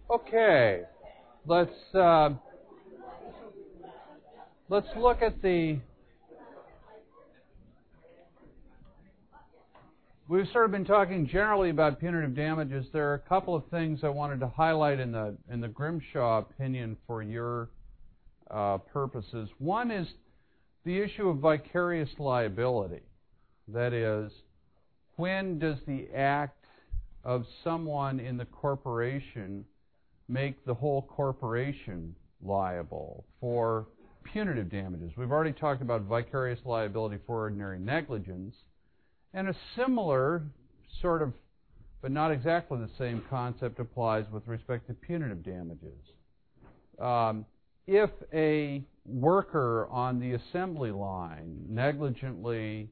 Okay, let's look at the. We've sort of been talking generally about punitive damages. There are a couple of things I wanted to highlight in the Grimshaw opinion for your purposes. One is the issue of vicarious liability. That is, when does the act of someone in the corporation make the whole corporation liable for punitive damages? We've already talked about vicarious liability for ordinary negligence, and a similar sort of, but not exactly the same concept applies with respect to punitive damages. If a worker on the assembly line negligently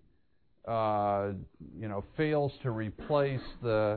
fails to replace the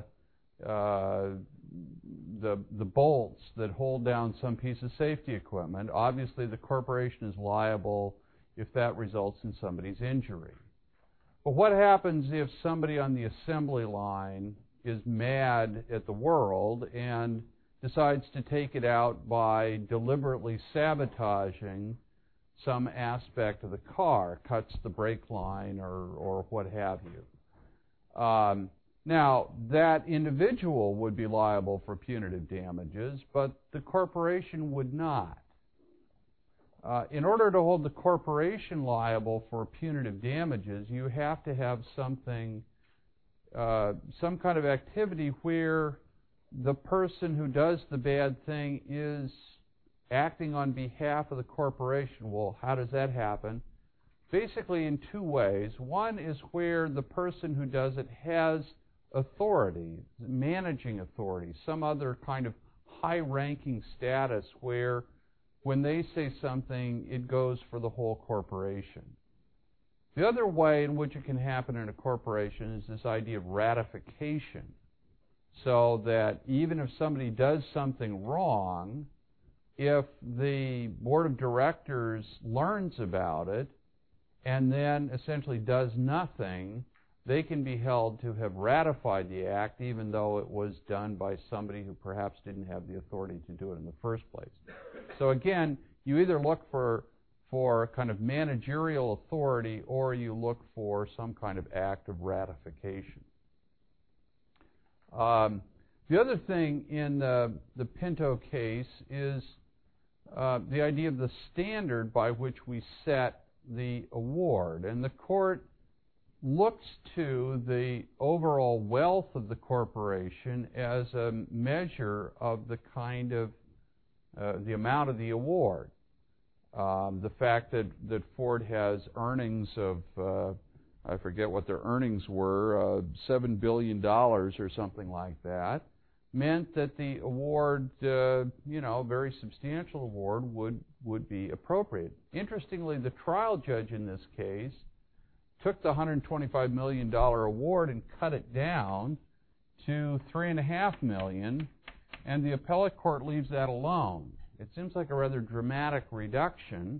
bolts that hold down some piece of safety equipment, obviously the corporation is liable if that results in somebody's injury. But what happens if somebody on the assembly line is mad at the world and decides to take it out by deliberately sabotaging some aspect of the car, cuts the brake line or what have you? Now, that individual would be liable for punitive damages, but the corporation would not. In order to hold the corporation liable for punitive damages, you have to have something, some kind of activity where the person who does the bad thing is acting on behalf of the corporation. Well, how does that happen? Basically in two ways. One is where the person who does it has authority, managing authority, some other kind of high-ranking status where when they say something, it goes for the whole corporation. The other way in which it can happen in a corporation is this idea of ratification, so that even if somebody does something wrong, if the board of directors learns about it and then essentially does nothing, they can be held to have ratified the act even though it was done by somebody who perhaps didn't have the authority to do it in the first place. So again, you either look for kind of managerial authority or you look for some kind of act of ratification. The other thing in the Pinto case is the idea of the standard by which we set the award. And the court looks to the overall wealth of the corporation as a measure of the kind of the amount of the award. The fact that Ford has earnings of I forget what their earnings were, $7 billion or something like that, meant that the award, very substantial award, would be appropriate. Interestingly, the trial judge in this case took the $125 million award and cut it down to $3.5 million, and the appellate court leaves that alone. It seems like a rather dramatic reduction.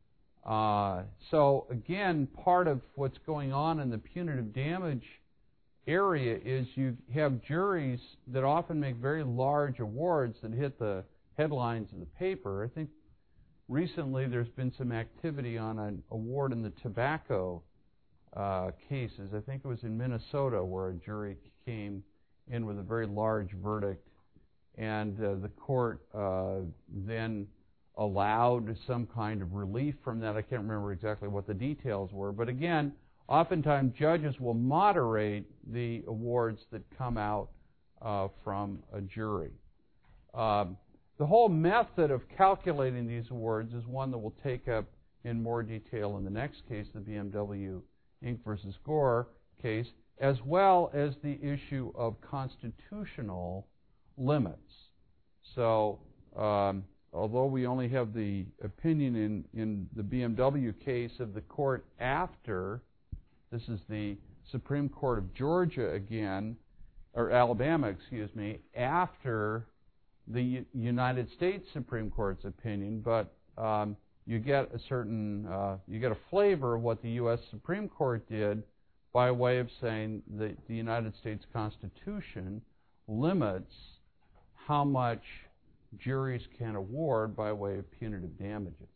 So again, part of what's going on in the punitive damage area is you have juries that often make very large awards that hit the headlines of the paper. I think recently there's been some activity on an award in the tobacco cases. I think it was in Minnesota where a jury came in with a very large verdict, and the court then allowed some kind of relief from that. I can't remember exactly what the details were, but again, oftentimes judges will moderate the awards that come out from a jury. The whole method of calculating these awards is one that we'll take up in more detail in the next case, the BMW Inc. versus Gore case, as well as the issue of constitutional limits. So, although we only have the opinion in the BMW case of the court after, this is the Supreme Court of Georgia again, or Alabama, excuse me, after the United States Supreme Court's opinion, but you get a certain, you get a flavor of what the U.S. Supreme Court did by way of saying that the United States Constitution limits how much juries can award by way of punitive damages.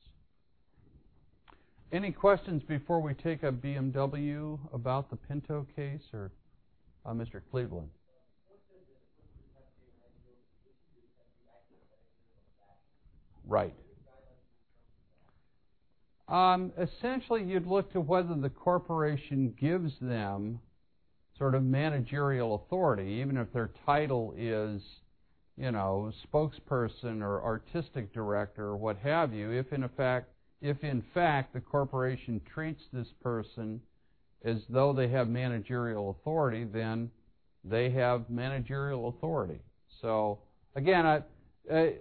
Any questions before we take up BMW about the Pinto case, or Mr. Cleveland? Right. Essentially, you'd look to whether the corporation gives them sort of managerial authority, even if their title is, spokesperson or artistic director or what have you. If in fact the corporation treats this person as though they have managerial authority, then they have managerial authority. So again, I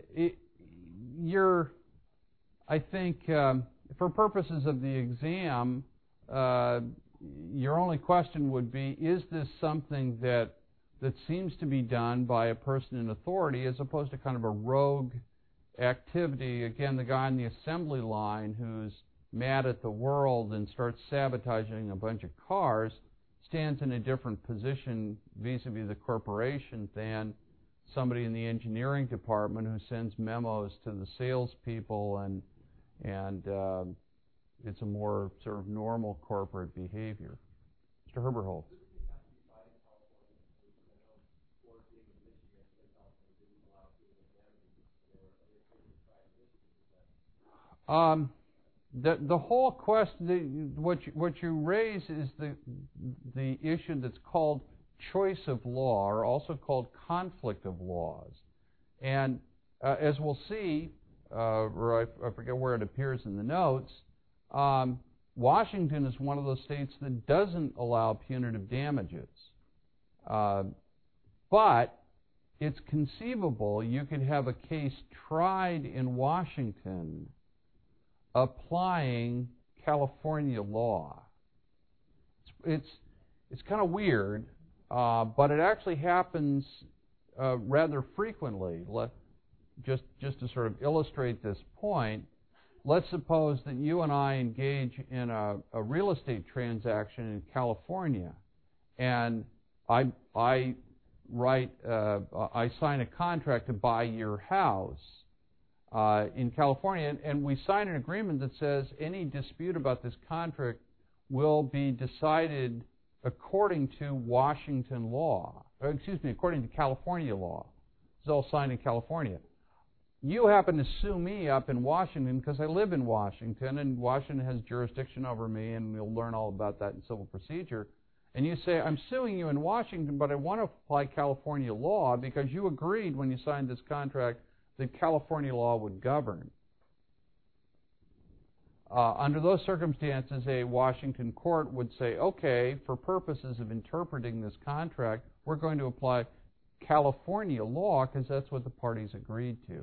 think for purposes of the exam, your only question would be, is this something that seems to be done by a person in authority as opposed to kind of a rogue activity? Again, the guy on the assembly line who's mad at the world and starts sabotaging a bunch of cars stands in a different position vis-a-vis the corporation than somebody in the engineering department who sends memos to the salespeople, and it's a more sort of normal corporate behavior. Mr. Herberholz. The whole question, what you raise is the issue that's called choice of law, or also called conflict of laws. And as we'll see, or I forget where it appears in the notes, Washington is one of those states that doesn't allow punitive damages. But it's conceivable you could have a case tried in Washington applying California law. It's kind of weird, but it actually happens rather frequently. Just to sort of illustrate this point, let's suppose that you and I engage in a real estate transaction in California, and I sign a contract to buy your house in California, and we sign an agreement that says any dispute about this contract will be decided according to Washington law, according to California law. It's all signed in California. You happen to sue me up in Washington because I live in Washington, and Washington has jurisdiction over me, and we'll learn all about that in civil procedure. And you say, I'm suing you in Washington, but I want to apply California law because you agreed when you signed this contract that California law would govern. Under those circumstances, a Washington court would say, okay, for purposes of interpreting this contract, we're going to apply California law because that's what the parties agreed to.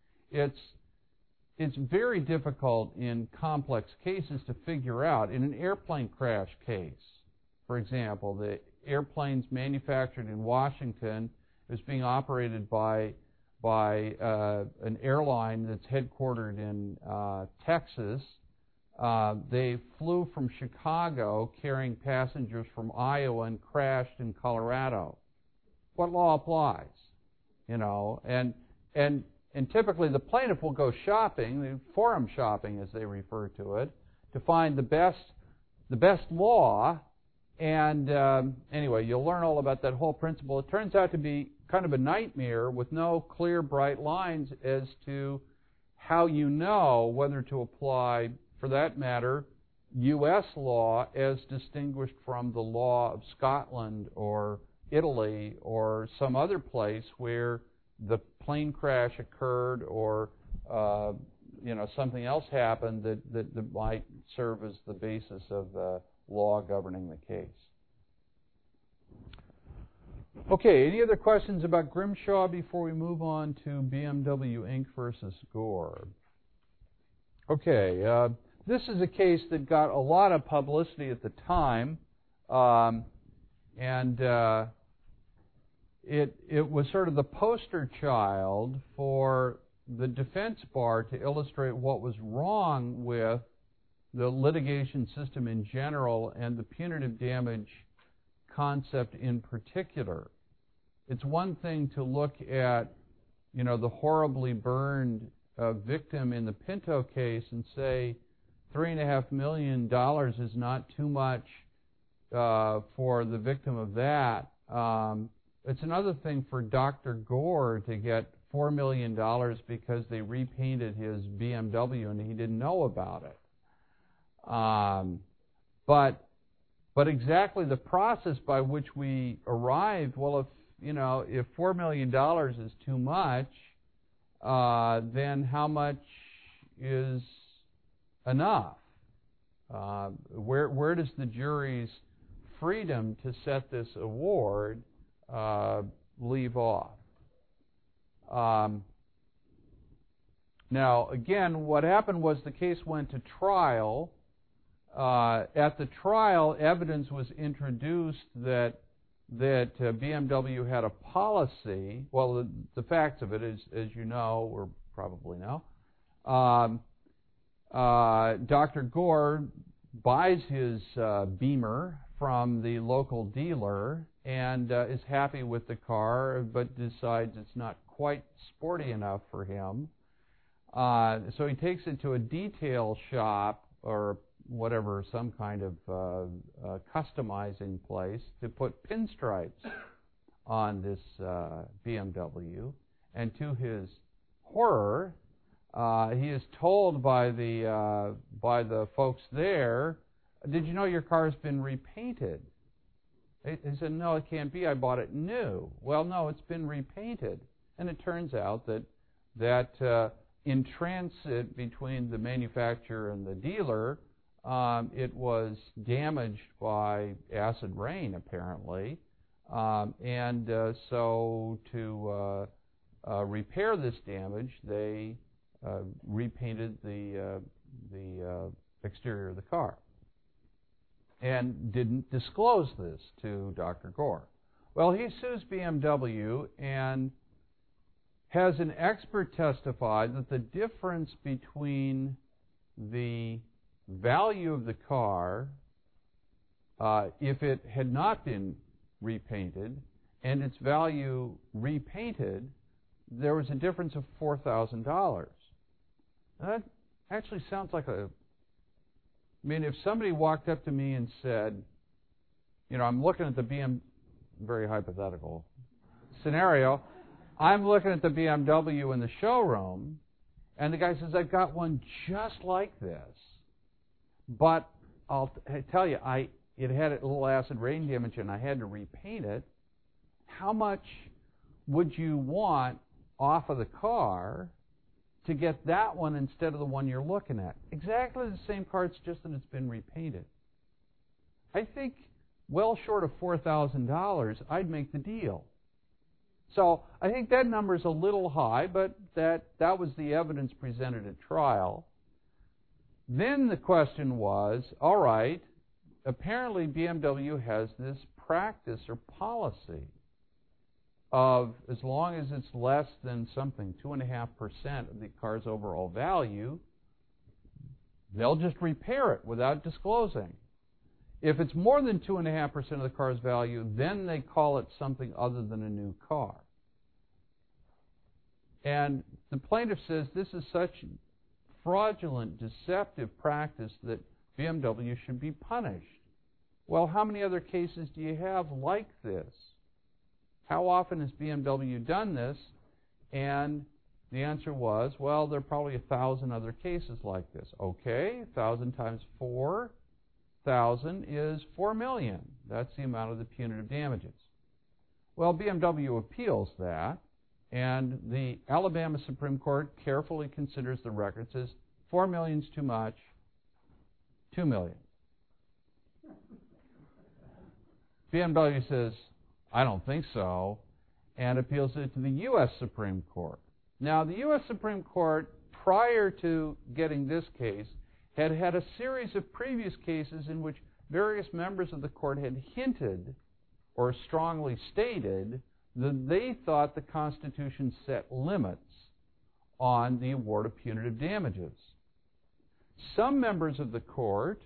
It's very difficult in complex cases to figure out. In an airplane crash case, for example, the airplane's manufactured in Washington, is being operated by an airline that's headquartered in Texas. They flew from Chicago carrying passengers from Iowa and crashed in Colorado. What law applies? And typically the plaintiff will go shopping, the forum shopping as they refer to it, to find the best law. And anyway, you'll learn all about that whole principle. It turns out to be kind of a nightmare with no clear, bright lines as to how you know whether to apply, for that matter, U.S. law as distinguished from the law of Scotland or Italy or some other place where the plane crash occurred or something else happened that might serve as the basis of the law governing the case. Okay, any other questions about Grimshaw before we move on to BMW Inc. versus Gore? Okay, this is a case that got a lot of publicity at the time, and it was sort of the poster child for the defense bar to illustrate what was wrong with the litigation system in general and the punitive damage concept in particular. It's one thing to look at the horribly burned victim in the Pinto case and say $3.5 million is not too much for the victim of that. It's another thing for Dr. Gore to get $4 million because they repainted his BMW and he didn't know about it. But exactly the process by which we arrived, well, if $4 million is too much, then how much is enough? Where does the jury's freedom to set this award leave off? Now, again, what happened was the case went to trial. At the trial, evidence was introduced that BMW had a policy. Well, the facts of it, as you know, or probably know, Dr. Gore buys his Beamer from the local dealer and is happy with the car, but decides it's not quite sporty enough for him. So he takes it to a detail shop or whatever, some kind of customizing place to put pinstripes on this BMW. And to his horror, he is told by the folks there, "Did you know your car's been repainted?" He said, "No, it can't be. I bought it new." "Well, no, it's been repainted." And it turns out that in transit between the manufacturer and the dealer, it was damaged by acid rain, apparently. So to repair this damage, they repainted the exterior of the car and didn't disclose this to Dr. Gore. Well, he sues BMW and has an expert testify that the difference between the value of the car, if it had not been repainted, and its value repainted, there was a difference of $4,000. That actually sounds like if somebody walked up to me and said, I'm looking at the very hypothetical scenario, I'm looking at the BMW in the showroom, and the guy says, "I've got one just like this, but I tell you, it had a little acid rain damage and I had to repaint it. How much would you want off of the car to get that one instead of the one you're looking at?" Exactly the same car, it's just that it's been repainted. I think well short of $4,000, I'd make the deal. So I think that number is a little high, but that was the evidence presented at trial. Then the question was, all right, apparently BMW has this practice or policy of, as long as it's less than something, 2.5% of the car's overall value, they'll just repair it without disclosing. If it's more than 2.5% of the car's value, then they call it something other than a new car. And the plaintiff says this is such fraudulent, deceptive practice that BMW should be punished. Well, how many other cases do you have like this? How often has BMW done this? And the answer was, well, there are probably 1,000 other cases like this. Okay, 1,000 times 4,000 is $4 million. That's the amount of the punitive damages. Well, BMW appeals that, and the Alabama Supreme Court carefully considers the record, says $4 million is too much, $2 million. BMW says, I don't think so, and appeals it to the U.S. Supreme Court. Now, the U.S. Supreme Court, prior to getting this case, had had a series of previous cases in which various members of the court had hinted or strongly stated that they thought the Constitution set limits on the award of punitive damages. Some members of the court,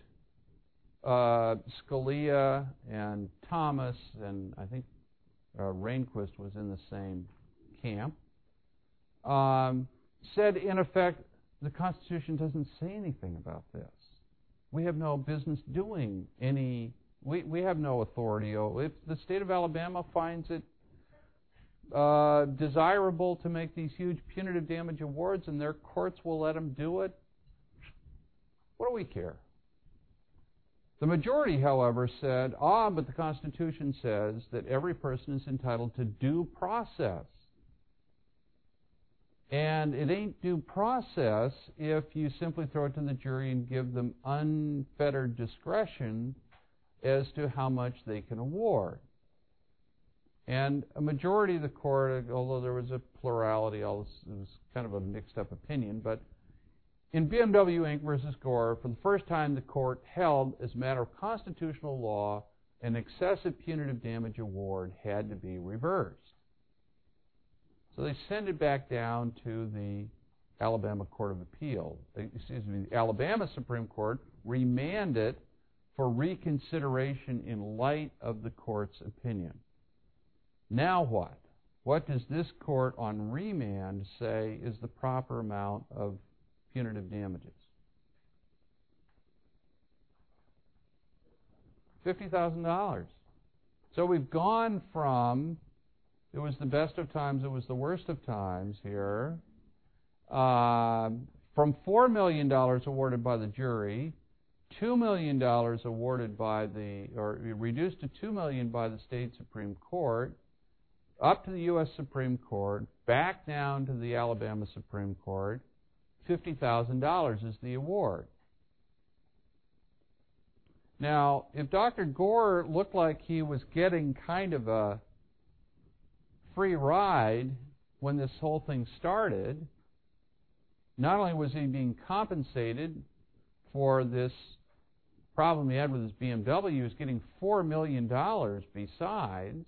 Scalia and Thomas, and I think Rehnquist was in the same camp, said, in effect, the Constitution doesn't say anything about this. We have no business doing any, we have no authority. If the state of Alabama finds it desirable to make these huge punitive damage awards and their courts will let them do it, what do we care? The majority, however, said, but the Constitution says that every person is entitled to due process. And it ain't due process if you simply throw it to the jury and give them unfettered discretion as to how much they can award. And a majority of the court, although there was a plurality, it was kind of a mixed-up opinion, but in BMW Inc. versus Gore, for the first time the court held, as a matter of constitutional law, an excessive punitive damage award had to be reversed. So they sent it back down to the Alabama Court of Appeal. The Alabama Supreme Court remanded it for reconsideration in light of the court's opinion. Now what? What does this court on remand say is the proper amount of punitive damages? $50,000. So we've gone from, it was the best of times, it was the worst of times here, from $4 million awarded by the jury, $2 million awarded by or reduced to $2 million by the state Supreme Court, up to the U.S. Supreme Court, back down to the Alabama Supreme Court. $50,000 is the award. Now, if Dr. Gore looked like he was getting kind of a free ride when this whole thing started, not only was he being compensated for this problem he had with his BMW, he was getting $4 million besides.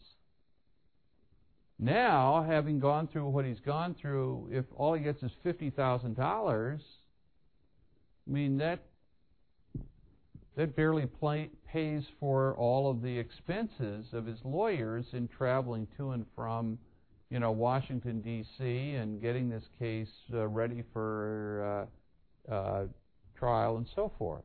Now, having gone through what he's gone through, if all he gets is $50,000, I mean, that barely pays for all of the expenses of his lawyers in traveling to and from, Washington, D.C. and getting this case ready for trial and so forth.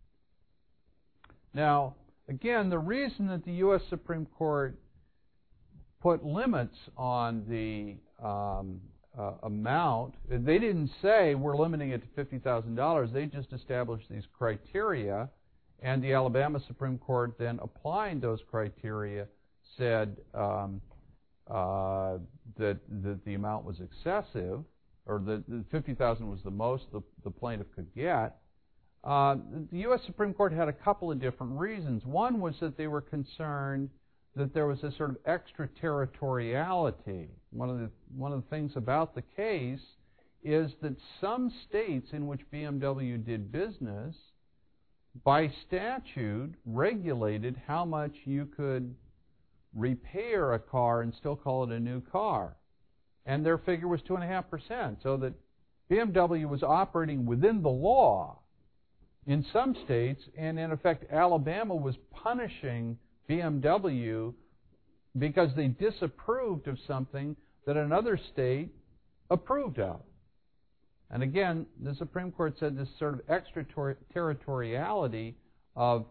Now, again, the reason that the U.S. Supreme Court put limits on the amount, they didn't say we're limiting it to $50,000. They just established these criteria, and the Alabama Supreme Court then applying those criteria said that the amount was excessive, or that the $50,000 was the most the plaintiff could get. The U.S. Supreme Court had a couple of different reasons. One was that they were concerned that there was a sort of extraterritoriality. One of the things about the case is that some states in which BMW did business, by statute, regulated how much you could repair a car and still call it a new car. And their figure was 2.5%, so that BMW was operating within the law in some states, and in effect Alabama was punishing BMW because they disapproved of something that another state approved of. And again, the Supreme Court said this sort of extraterritoriality of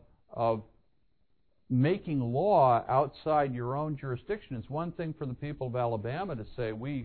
making law outside your own jurisdiction. It's one thing for the people of Alabama to say we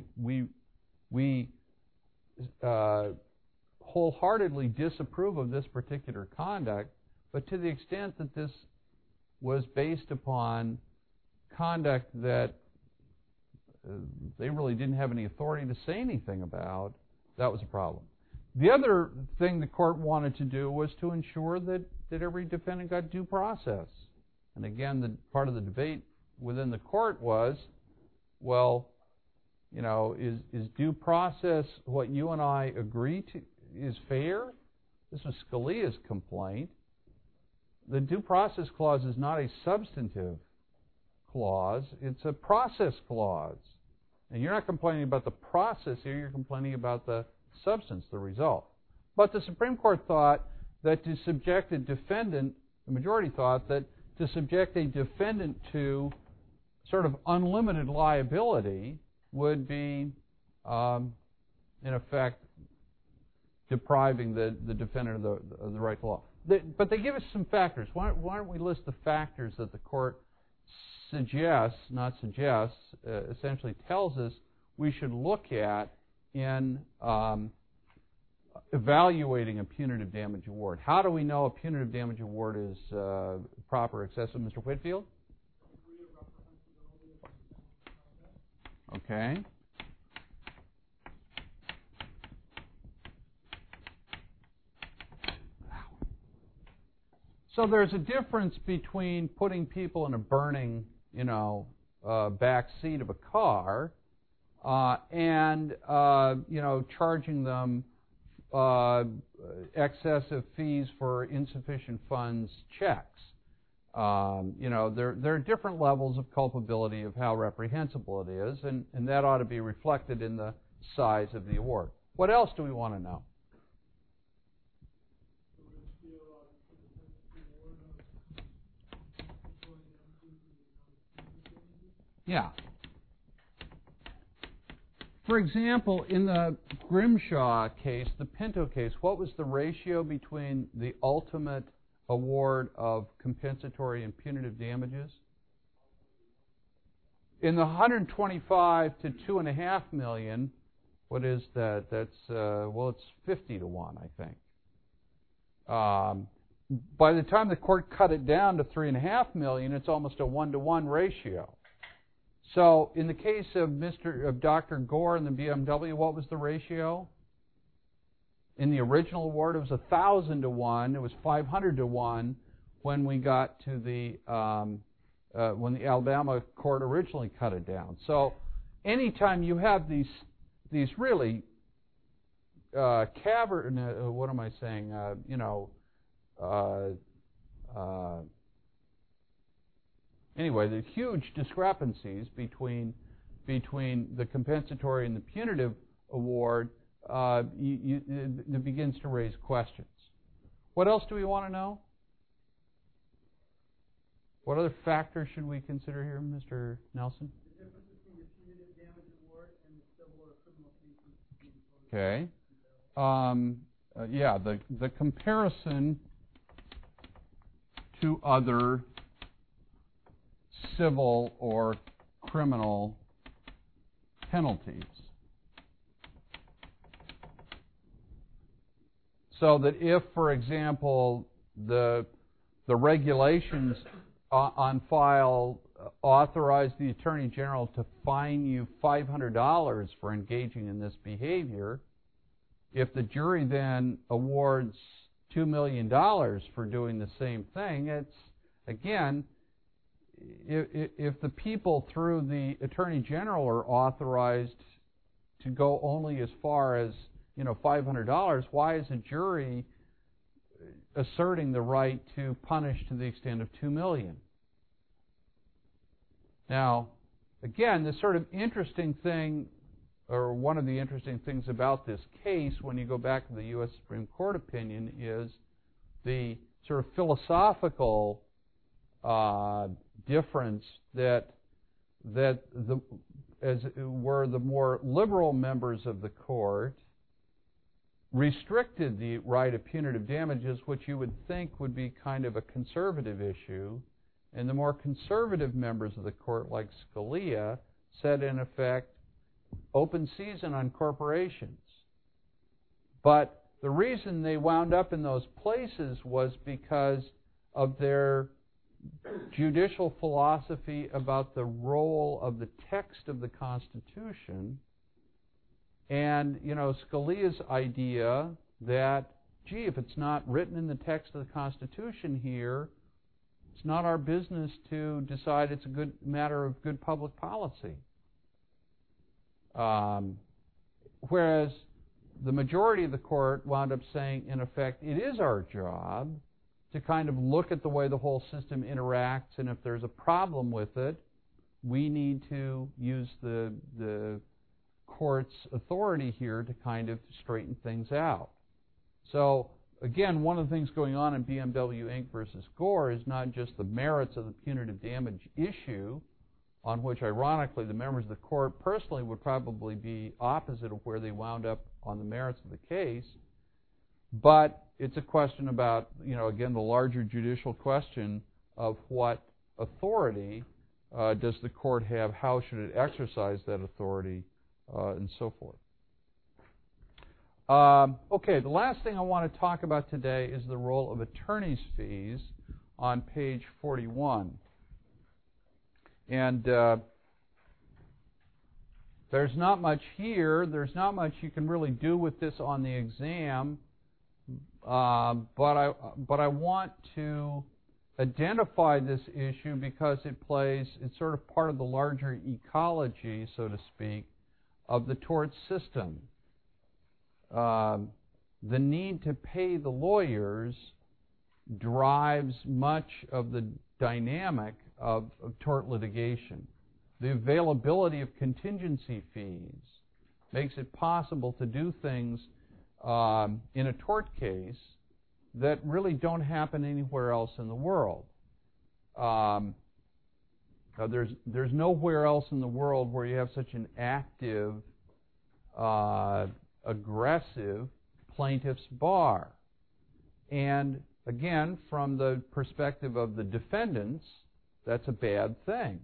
wholeheartedly disapprove of this particular conduct, but to the extent that this was based upon conduct that they really didn't have any authority to say anything about, that was a problem. The other thing the court wanted to do was to ensure that every defendant got due process. And again, part of the debate within the court was, well, is due process what you and I agree to is fair? This was Scalia's complaint. The due process clause is not a substantive clause, it's a process clause. And you're not complaining about the process here, you're complaining about the substance, the result. But the Supreme Court thought that to subject a defendant, the majority thought that to subject a defendant to sort of unlimited liability would be in effect, depriving the defendant of the right to law. But they give us some factors. Why don't we list the factors that the court essentially tells us we should look at in evaluating a punitive damage award. How do we know a punitive damage award is proper or excessive, Mr. Whitfield? Okay. So there's a difference between putting people in a burning, back seat of a car and charging them excessive fees for insufficient funds checks. There are different levels of culpability of how reprehensible it is, and that ought to be reflected in the size of the award. What else do we want to know? Yeah. For example, in the Grimshaw case, the Pinto case, what was the ratio between the ultimate award of compensatory and punitive damages? In the 125 to $2.5 million, what is that? That's it's 50 to 1, I think. By the time the court cut it down to $3.5 million, it's almost a 1-to-1 ratio. So, in the case of Dr. Gore and the BMW, what was the ratio? In the original award, it was 1,000 to 1. It was 500 to 1 when we got to when the Alabama court originally cut it down. So, anytime you have these really what am I saying? Anyway, the huge discrepancies between the compensatory and the punitive award, it begins to raise questions. What else do we want to know? What other factors should we consider here, Mr. Nelson? The difference between the punitive damage award and the civil or criminal cases. Okay. The comparison to other civil or criminal penalties. So that if, for example, the regulations on file authorize the Attorney General to fine you $500 for engaging in this behavior, if the jury then awards $2 million for doing the same thing, it's, again, if the people through the Attorney General are authorized to go only as far as $500, why is a jury asserting the right to punish to the extent of $2 million? Now, again, the sort of interesting thing, or one of the interesting things about this case, when you go back to the U.S. Supreme Court opinion, is the sort of philosophical difference that the more liberal members of the court restricted the right of punitive damages, which you would think would be kind of a conservative issue, and the more conservative members of the court, like Scalia, said, in effect, open season on corporations. But the reason they wound up in those places was because of their judicial philosophy about the role of the text of the Constitution, and Scalia's idea that, gee, if it's not written in the text of the Constitution here, it's not our business to decide it's a good matter of good public policy. Whereas the majority of the court wound up saying, in effect, it is our job to kind of look at the way the whole system interacts, and if there's a problem with it, we need to use the court's authority here to kind of straighten things out. So, again, one of the things going on in BMW Inc. versus Gore is not just the merits of the punitive damage issue, on which, ironically, the members of the court personally would probably be opposite of where they wound up on the merits of the case. But it's a question about, again, the larger judicial question of what authority does the court have, how should it exercise that authority, and so forth. Okay, the last thing I want to talk about today is the role of attorney's fees on page 41. And there's not much here. There's not much you can really do with this on the exam. But I want to identify this issue because it's sort of part of the larger ecology, so to speak, of the tort system. The need to pay the lawyers drives much of the dynamic of tort litigation. The availability of contingency fees makes it possible to do things in a tort case that really don't happen anywhere else in the world. There's nowhere else in the world where you have such an active, aggressive plaintiff's bar. And again, from the perspective of the defendants, that's a bad thing.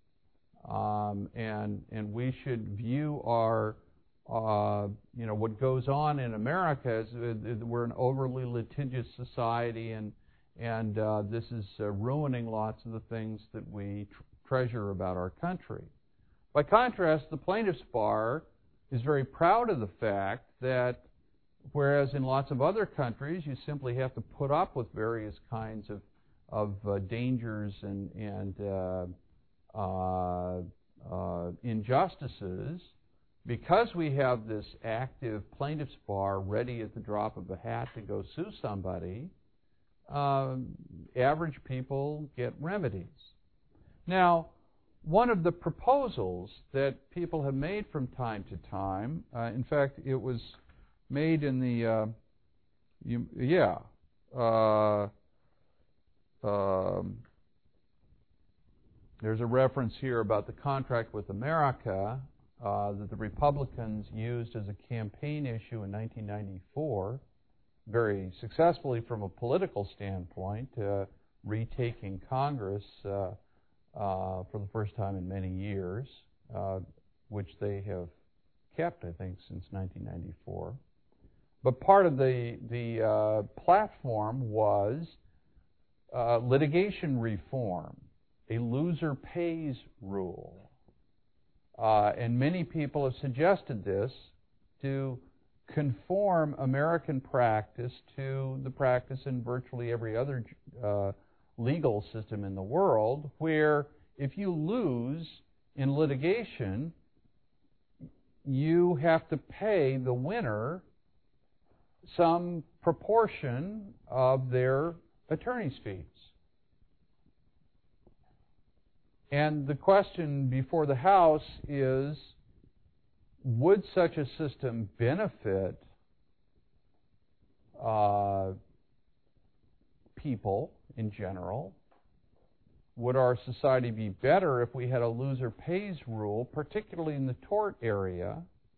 And we should view our what goes on in America as we're an overly litigious society, and this is ruining lots of the things that we treasure about our country. By contrast, the plaintiff's bar is very proud of the fact that whereas in lots of other countries you simply have to put up with various kinds of dangers and injustices, because we have this active plaintiff's bar ready at the drop of a hat to go sue somebody, average people get remedies. Now, one of the proposals that people have made from time to time, in fact, it was made in the, there's a reference here about the contract with America that the Republicans used as a campaign issue in 1994, very successfully from a political standpoint, retaking Congress for the first time in many years, which they have kept, I think, since 1994. But part of the platform was litigation reform, a loser pays rule. And many people have suggested this to conform American practice to the practice in virtually every other legal system in the world, where if you lose in litigation, you have to pay the winner some proportion of their attorney's fees. And the question before the House is, would such a system benefit people in general? Would our society be better if we had a loser pays rule, particularly in the tort area?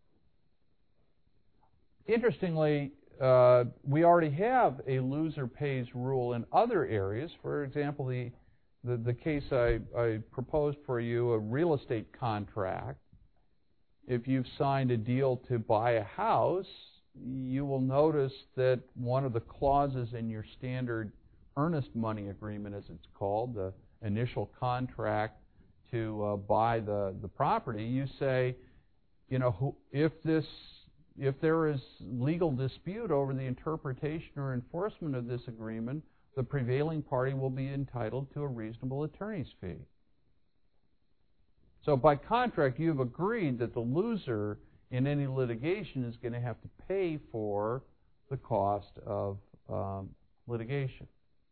Interestingly, we already have a loser pays rule in other areas. For example, the case I proposed for you, a real estate contract. If you've signed a deal to buy a house, you will notice that one of the clauses in your standard earnest money agreement, as it's called, the initial contract to buy the property, you say, if there is legal dispute over the interpretation or enforcement of this agreement, the prevailing party will be entitled to a reasonable attorney's fee. So by contract, you've agreed that the loser in any litigation is going to have to pay for the cost of litigation.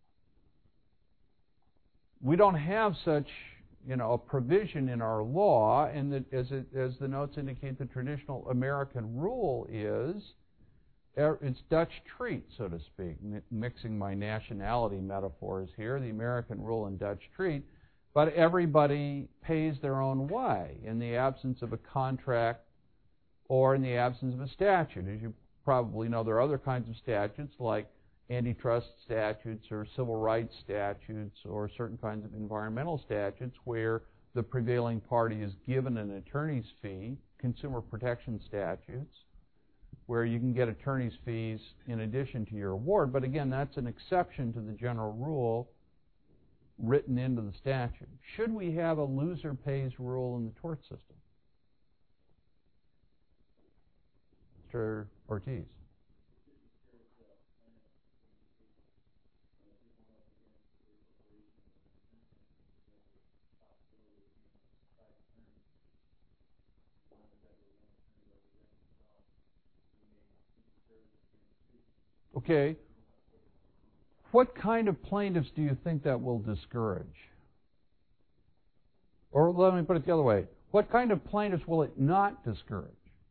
We don't have such, a provision in our law, and that, as the notes indicate, the traditional American rule is, it's Dutch treat, so to speak, mixing my nationality metaphors here, the American rule and Dutch treat. but everybody pays their own way in the absence of a contract or in the absence of a statute. As you probably know, there are other kinds of statutes like antitrust statutes or civil rights statutes or certain kinds of environmental statutes where the prevailing party is given an attorney's fee, consumer protection statutes, where you can get attorney's fees in addition to your award. But again, that's an exception to the general rule written into the statute. Should we have a loser pays rule in the tort system? Mr. Ortiz. Okay. What kind of plaintiffs do you think that will discourage? Or let me put it the other way. What kind of plaintiffs will it not discourage?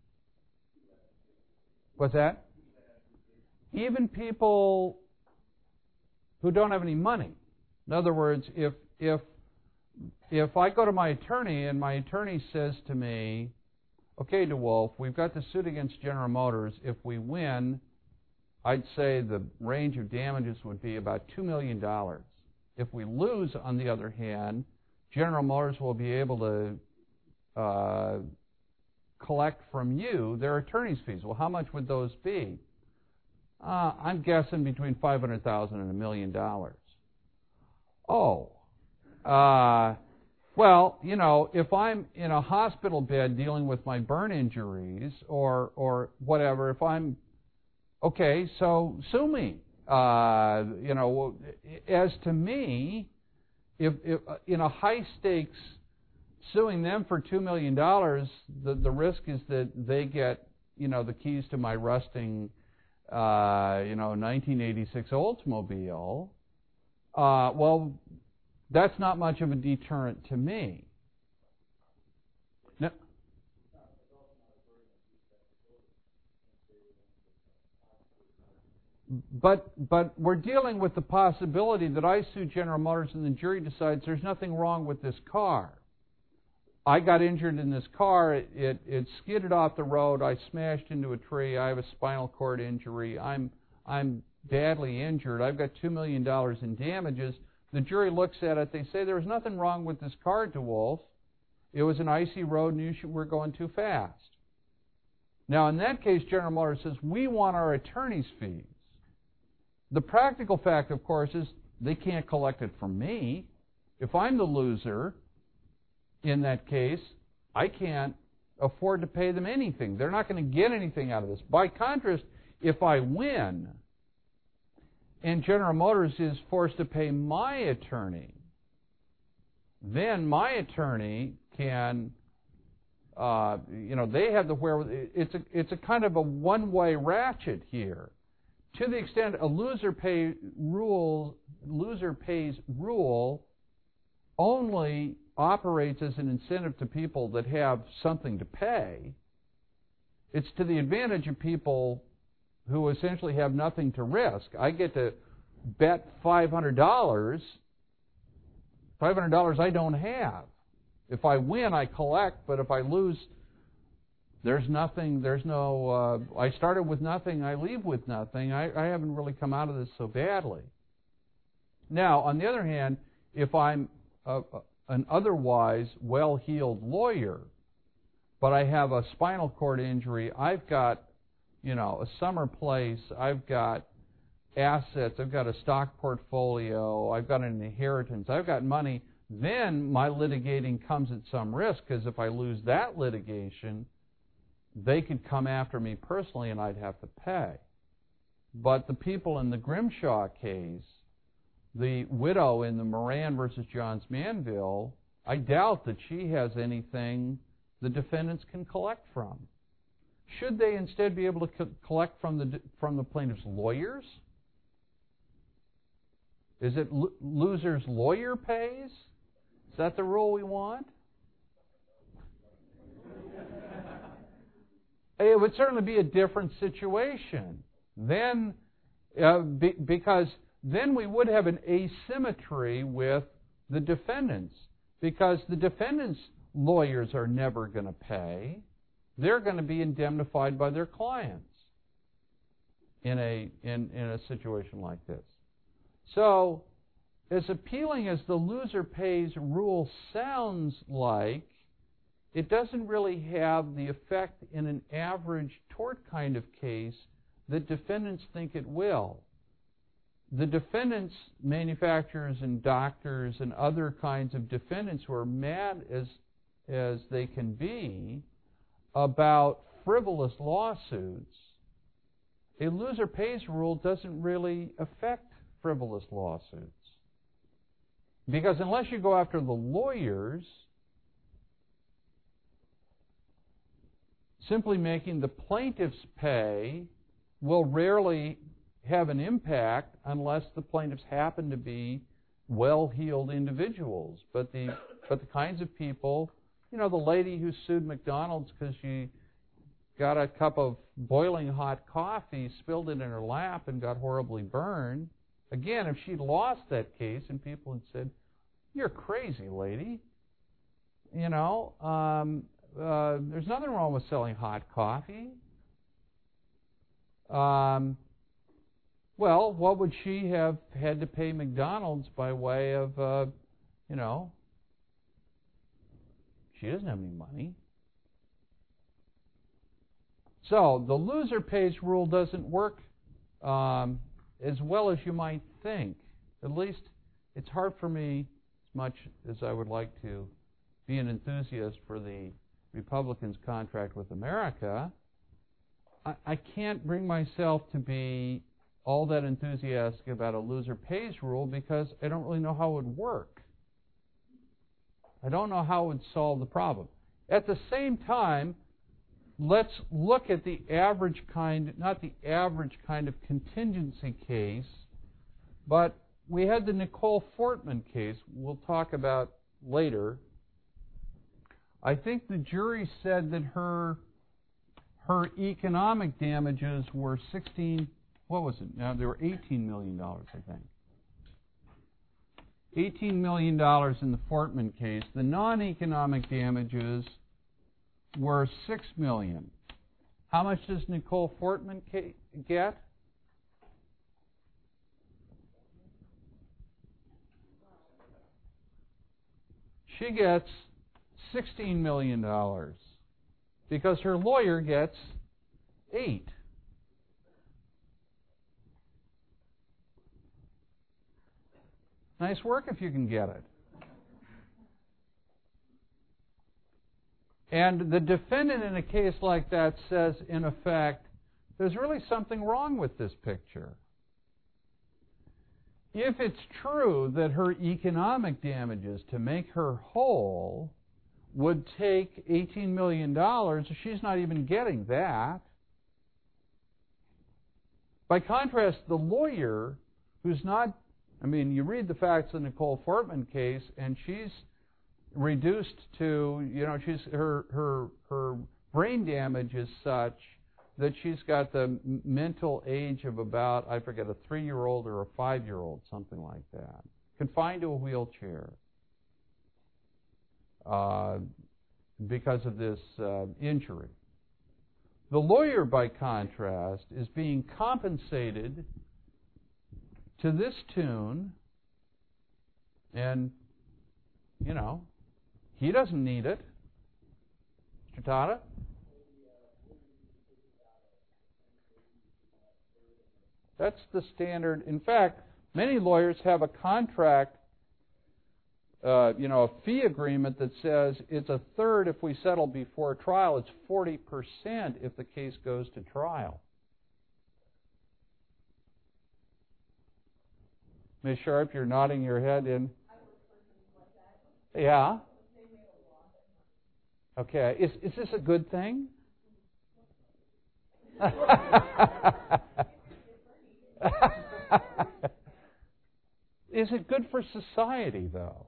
What's that? Even people who don't have any money. In other words, if I go to my attorney and my attorney says to me, okay, DeWolf, we've got the suit against General Motors. If we win, I'd say the range of damages would be about $2 million. If we lose, on the other hand, General Motors will be able to collect from you their attorney's fees. Well, how much would those be? I'm guessing between $500,000 and $1 million. Oh. Well, you know, if I'm in a hospital bed dealing with my burn injuries or whatever, if I'm okay, so sue me. You know, as to me, if in a high stakes suing them for $2 million, the risk is that they get, you know, the keys to my rusting, 1986 Oldsmobile. Well, that's not much of a deterrent to me. No. But we're dealing with the possibility that I sue General Motors and the jury decides there's nothing wrong with this car. I got injured in this car. It skidded off the road. I smashed into a tree. I have a spinal cord injury. I'm badly injured. I've got $2 million in damages. The jury looks at it. They say there was nothing wrong with this car, DeWolf. It was an icy road and you were going too fast. Now, in that case, General Motors says, we want our attorney's fees. The practical fact, of course, is they can't collect it from me. If I'm the loser in that case, I can't afford to pay them anything. They're not going to get anything out of this. By contrast, if I win and General Motors is forced to pay my attorney, then my attorney can, they have the wherewithal. It's a kind of a one-way ratchet here. To the extent a loser pays rule only operates as an incentive to people that have something to pay, it's to the advantage of people who essentially have nothing to risk. I get to bet $500. $500 I don't have. If I win, I collect, but if I lose, there's nothing, I started with nothing, I leave with nothing. I haven't really come out of this so badly. Now, on the other hand, if I'm an otherwise well-heeled lawyer, but I have a spinal cord injury, I've got, a summer place, I've got assets, I've got a stock portfolio, I've got an inheritance, I've got money, then my litigating comes at some risk, because if I lose that litigation, they could come after me personally and I'd have to pay. But the people in the Grimshaw case, the widow in the Moran versus Johns Manville, I doubt that she has anything the defendants can collect from. Should they instead be able to collect from the plaintiff's lawyers? Is it loser's lawyer pays? Is that the rule we want? It would certainly be a different situation. Then, because then we would have an asymmetry with the defendants. because the defendant's lawyers are never going to pay. They're going to be indemnified by their clients in a situation like this. So, as appealing as the loser pays rule sounds like, it doesn't really have the effect in an average tort kind of case that defendants think it will. The defendants, manufacturers and doctors and other kinds of defendants who are mad as they can be about frivolous lawsuits, a loser pays rule doesn't really affect frivolous lawsuits. Because unless you go after the lawyers, simply making the plaintiffs pay will rarely have an impact unless the plaintiffs happen to be well-heeled individuals. But the kinds of people, the lady who sued McDonald's because she got a cup of boiling hot coffee, spilled it in her lap, and got horribly burned. Again, if she'd lost that case and people had said, "You're crazy, lady," there's nothing wrong with selling hot coffee. Well, what would she have had to pay McDonald's by way of, she doesn't have any money. So the loser pays rule doesn't work as well as you might think. At least it's hard for me, as much as I would like to be an enthusiast for the Republicans' contract with America, I can't bring myself to be all that enthusiastic about a loser pays rule because I don't really know how it would work. I don't know how it would solve the problem. At the same time, let's look at the average kind, not the average kind of contingency case, but we had the Nicole Fortman case we'll talk about later. I think the jury said that her economic damages were $18 million, I think. $18 million in the Fortman case. The non-economic damages were $6 million. How much does Nicole Fortman get? She gets $16 million because her lawyer gets $8 million. Nice work if you can get it. And the defendant in a case like that says, in effect, there's really something wrong with this picture. If it's true that her economic damages to make her whole would take $18 million, she's not even getting that. By contrast, the lawyer, who's not, you read the facts of the Nicole Fortman case, and she's reduced to, her brain damage is such that she's got the mental age of about, I forget, a 3-year-old or a 5-year-old, something like that, confined to a wheelchair because of this injury. The lawyer, by contrast, is being compensated to this tune, and, he doesn't need it. Mr. Tata? That's the standard. In fact, many lawyers have a contract, a fee agreement that says it's a third if we settle before trial. It's 40% if the case goes to trial. Ms. Sharp, you're nodding your head in. Yeah. Okay. Is this a good thing? Is it good for society, though?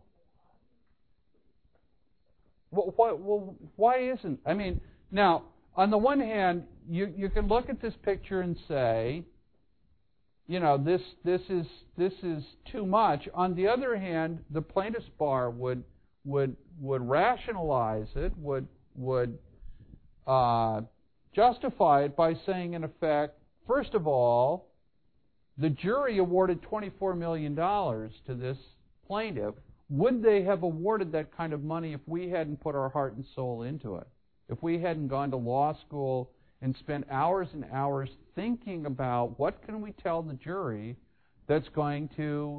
Well, why isn't? Now, on the one hand, you can look at this picture and say, this is too much. On the other hand, the plaintiff's bar would would rationalize it, would justify it by saying, in effect, first of all, the jury awarded $24 million to this plaintiff. Would they have awarded that kind of money if we hadn't put our heart and soul into it? If we hadn't gone to law school and spent hours and hours thinking about what can we tell the jury that's going to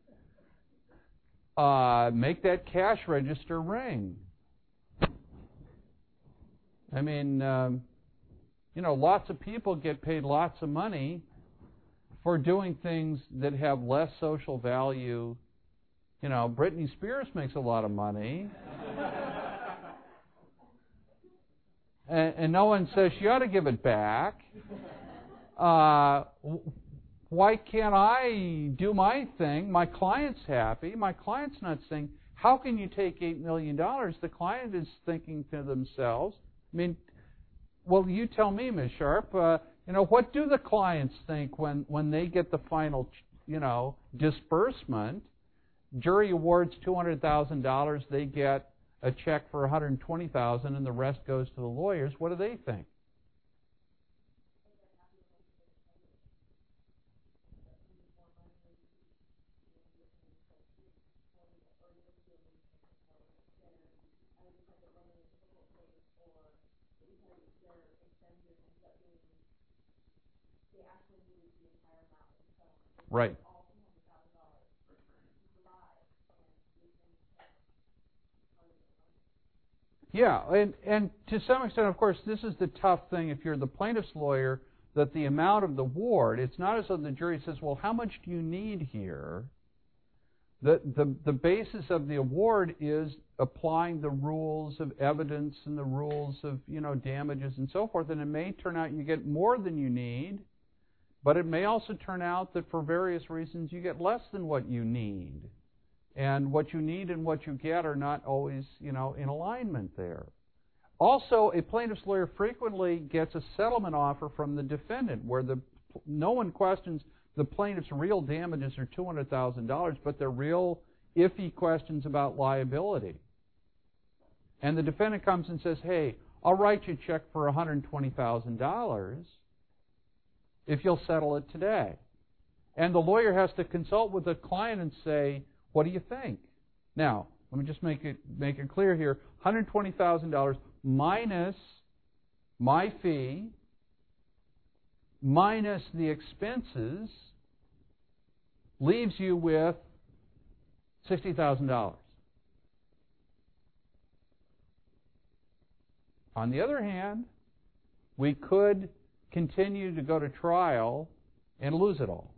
make that cash register ring? I mean, lots of people get paid lots of money for doing things that have less social value. Britney Spears makes a lot of money. and no one says she ought to give it back. Why can't I do my thing? My client's happy. My client's not saying, how can you take $8 million? The client is thinking to themselves, well, you tell me, Ms. Sharp, what do the clients think when they get the final, disbursement? Jury awards $200,000, they get a check for $120,000, and the rest goes to the lawyers. What do they think? Right. Yeah, and to some extent, of course, this is the tough thing if you're the plaintiff's lawyer, that the amount of the award, it's not as though the jury says, well, how much do you need here? The basis of the award is applying the rules of evidence and the rules of, damages and so forth, and it may turn out you get more than you need, but it may also turn out that for various reasons you get less than what you need. And what you need and what you get are not always, in alignment there. Also, a plaintiff's lawyer frequently gets a settlement offer from the defendant where no one questions the plaintiff's real damages are $200,000, but they're real iffy questions about liability. And the defendant comes and says, hey, I'll write you a check for $120,000 if you'll settle it today. And the lawyer has to consult with the client and say, what do you think? Now, let me just make it clear here. $120,000 minus my fee, minus the expenses, leaves you with $60,000. On the other hand, we could continue to go to trial and lose it all.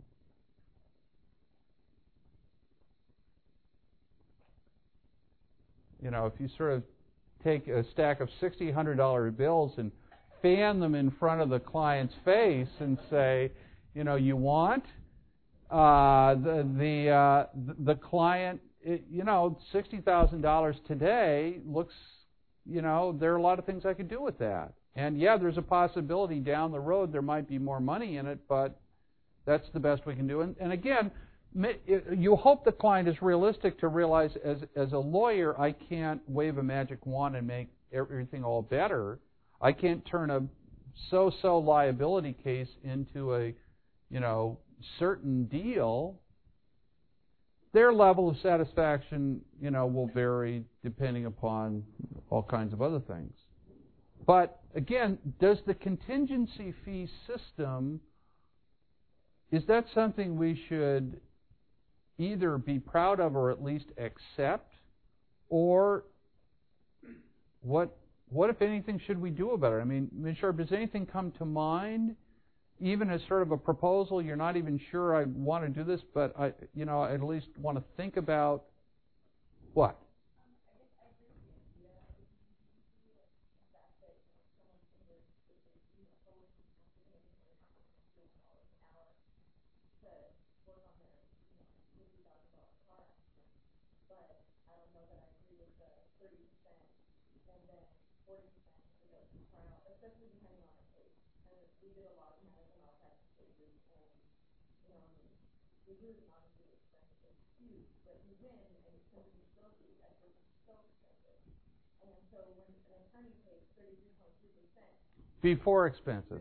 If you sort of take a stack of $100 bills and fan them in front of the client's face and say, you want the client, $60,000 today looks, there are a lot of things I could do with that. And yeah, there's a possibility down the road there might be more money in it, but that's the best we can do. And again, you hope the client is realistic to realize as a lawyer, I can't wave a magic wand and make everything all better. I can't turn a so-so liability case into a, certain deal. Their level of satisfaction, will vary depending upon all kinds of other things. But again, does the contingency fee system, is that something we should either be proud of or at least accept? Or what if anything, should we do about it? Ms. Sharp, does anything come to mind, even as sort of a proposal? You're not even sure I want to do this, but I at least want to think about what? Before expenses.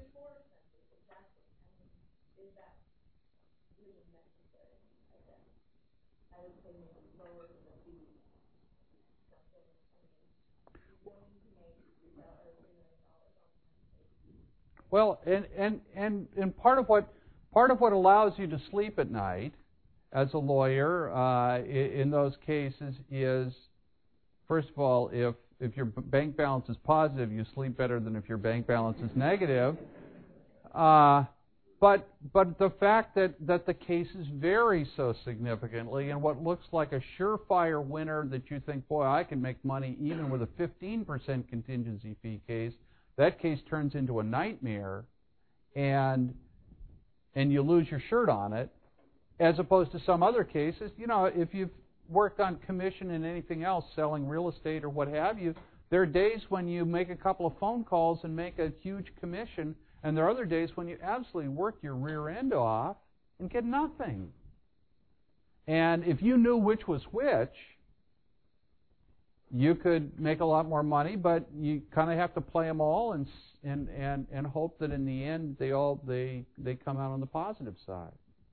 Well, and part of what allows you to sleep at night as a lawyer in those cases is, first of all, if your bank balance is positive, you sleep better than if your bank balance is negative. But the fact that the cases vary so significantly, and what looks like a surefire winner that you think, boy, I can make money even with a 15% contingency fee case, that case turns into a nightmare, and you lose your shirt on it, as opposed to some other cases. You know, if you've worked on commission and anything else, selling real estate or what have you, there are days when you make a couple of phone calls and make a huge commission, and there are other days when you absolutely work your rear end off and get nothing. And if you knew which was which, you could make a lot more money, but you kind of have to play them all and hope that in the end they come out on the positive side.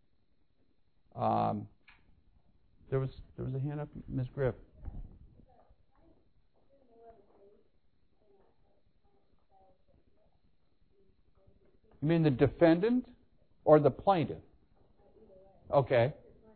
There was a hand up, Ms. Griff. You mean the defendant or the plaintiff? Okay.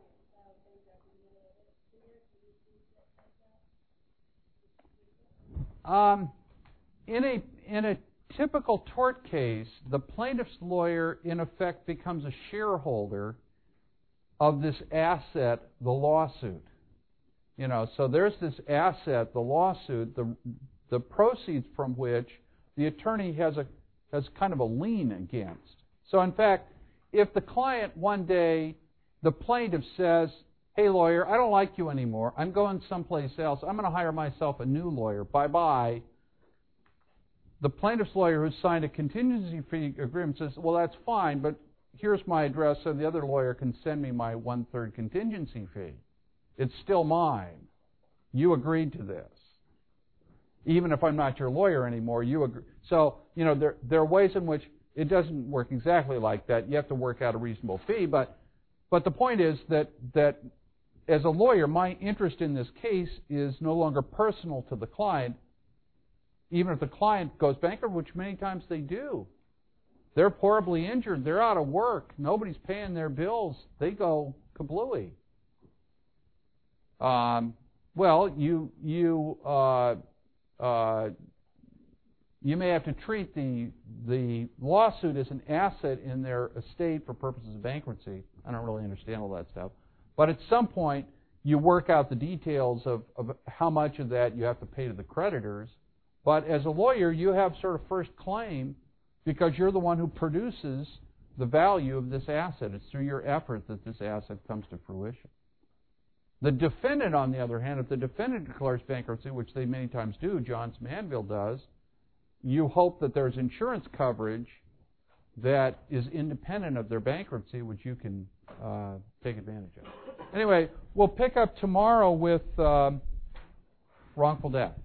In a typical tort case, the plaintiff's lawyer in effect becomes a shareholder of this asset, the lawsuit. You know, so there's this asset, the lawsuit, the proceeds from which the attorney has kind of a lien against. So in fact, if the client one day, the plaintiff says, hey lawyer, I don't like you anymore, I'm going someplace else, I'm going to hire myself a new lawyer, bye-bye, the plaintiff's lawyer who signed a contingency fee agreement says, well, that's fine, but here's my address so the other lawyer can send me my 1/3 contingency fee. It's still mine. You agreed to this. Even if I'm not your lawyer anymore, you agree. So, you know, there are ways in which it doesn't work exactly like that. You have to work out a reasonable fee, but the point is that as a lawyer, my interest in this case is no longer personal to the client. Even if the client goes bankrupt, which many times they do. They're horribly injured. They're out of work. Nobody's paying their bills. They go kablooey. Well, you may have to treat the lawsuit as an asset in their estate for purposes of bankruptcy. I don't really understand all that stuff. But at some point, you work out the details of how much of that you have to pay to the creditors. But as a lawyer, you have sort of first claim because you're the one who produces the value of this asset. It's through your effort that this asset comes to fruition. The defendant, on the other hand, if the defendant declares bankruptcy, which they many times do, Johns Manville does, you hope that there's insurance coverage that is independent of their bankruptcy, which you can take advantage of. Anyway, we'll pick up tomorrow with wrongful death.